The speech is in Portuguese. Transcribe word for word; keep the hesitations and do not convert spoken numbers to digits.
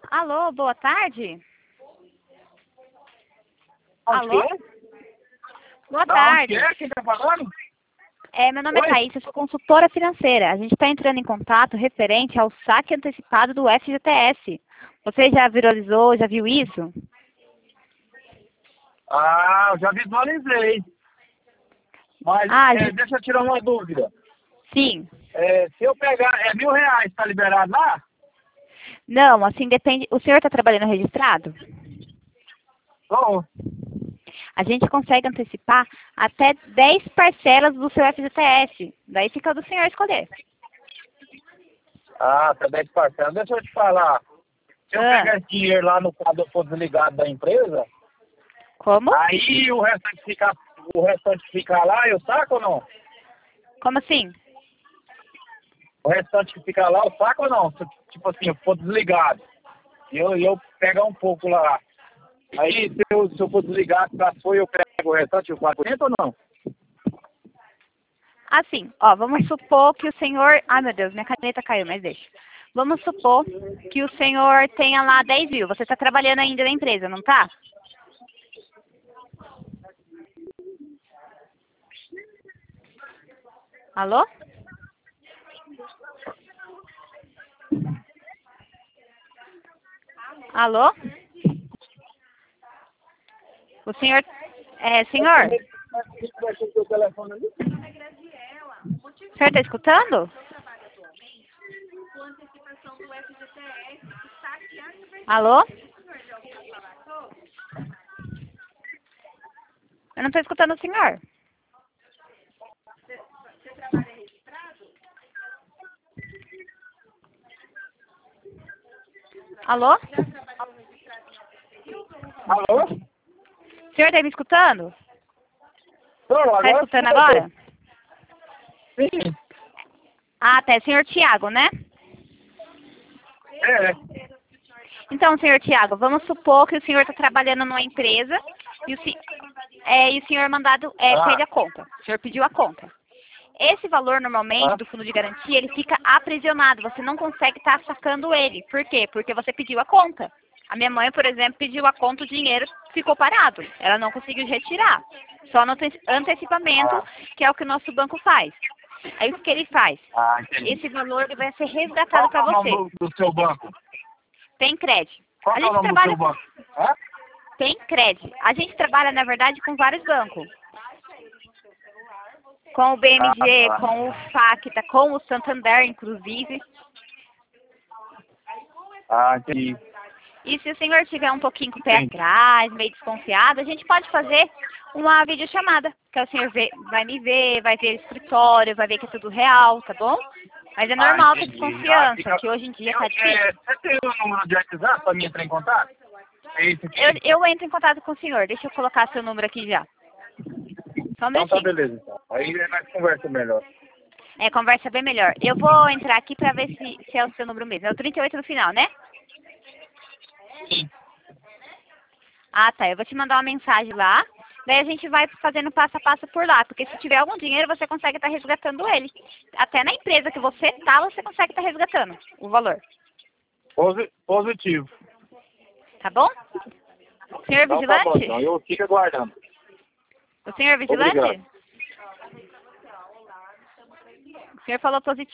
Alô, boa tarde. Onde Alô? que é? Boa Da tarde. onde que é? Quem tá falando? É, meu nome é Oi? Thaís, eu sou consultora financeira. A gente está entrando em contato referente ao saque antecipado do F G T S. Você já viralizou, já viu isso? Ah, eu já visualizei. Mas Ah, é, já- deixa eu tirar uma dúvida. sim. É, se eu pegar, é mil reais, tá liberado lá? Não, assim, depende. O senhor está trabalhando registrado? Bom, A gente consegue antecipar até dez parcelas do seu F G T S. Daí fica do senhor escolher. ah, tá dez parcelas. Deixa eu te falar. Se eu Ah, pegar esse dinheiro lá no quadro eu for desligado da empresa, como? aí o restante fica, o restante fica lá, eu saco ou não? Como assim? O restante que fica lá, eu saco ou não? Tipo assim, eu for desligado. E eu, e eu pego um pouco lá. Aí, se eu, se eu for desligado, pra foi, eu pego o restante, o quatro por cento ou não? Assim, ó, vamos supor que o senhor... Ai, meu Deus, minha caneta caiu, mas deixa. Vamos supor que o senhor tenha lá dez mil. Você está trabalhando ainda na empresa, não tá? Alô? Alô? O senhor... É, senhor? O senhor está escutando? Alô? Eu não estou escutando o senhor. Alô? Alô? O senhor está me escutando? Tô, Está agora escutando sim, eu tô. agora? Sim, Ah, tá. É senhor Tiago, né? é. Então, senhor Tiago, vamos supor que o senhor está trabalhando numa empresa e o, se- é, e o senhor é mandado é, com Ah, ele a conta. O senhor pediu a conta. Esse valor, normalmente, ah, do fundo de garantia, ele fica aprisionado. Você não consegue estar sacando ele. Por quê? Porque você pediu a conta. A minha mãe, por exemplo, pediu a conta, o dinheiro ficou parado. Ela não conseguiu retirar. Só no ante- antecipamento, ah, que é o que o nosso banco faz. Aí o que ele faz? ah, entendi. Esse valor ele vai ser resgatado Qual que é para o nome você. do, do seu banco? Tem crédito. Qual A que é o gente nome do trabalha seu com... banco? Hã? Tem crédito. A gente trabalha, na verdade, com vários bancos. Com o Ah, B M G, tá. com o Facta, com o Santander, inclusive. Ah, entendi. E se o senhor tiver um pouquinho com o pé Entendi. atrás, meio desconfiado, a gente pode fazer uma videochamada. Que o senhor vê- vai me ver, vai ver o escritório, vai ver que é tudo real, tá bom? Mas é Ah, normal ter entendi. Ah, desconfiança, fica... que hoje em dia Eu, tá difícil. é, você tem o número de WhatsApp para mim entrar em contato? É isso aqui? Eu, eu entro em contato com o senhor. Deixa eu colocar seu número aqui já. Só um Então tá minutinho. beleza, então. Aí nós conversa melhor. É, conversa bem melhor. Eu vou entrar aqui pra ver se, se é o seu número mesmo. É o trinta e oito no final, né? Sim. Ah, tá. Eu vou te mandar uma mensagem lá. Daí a gente vai fazendo passo a passo por lá. Porque se tiver algum dinheiro, você consegue estar resgatando ele. Até na empresa que você tá, você consegue estar resgatando o valor. Posi- Positivo. Tá bom? Senhor Então tá bom, vigilante? então. Eu fico aguardando. O senhor vigilante? Obrigado. O senhor falou positivo.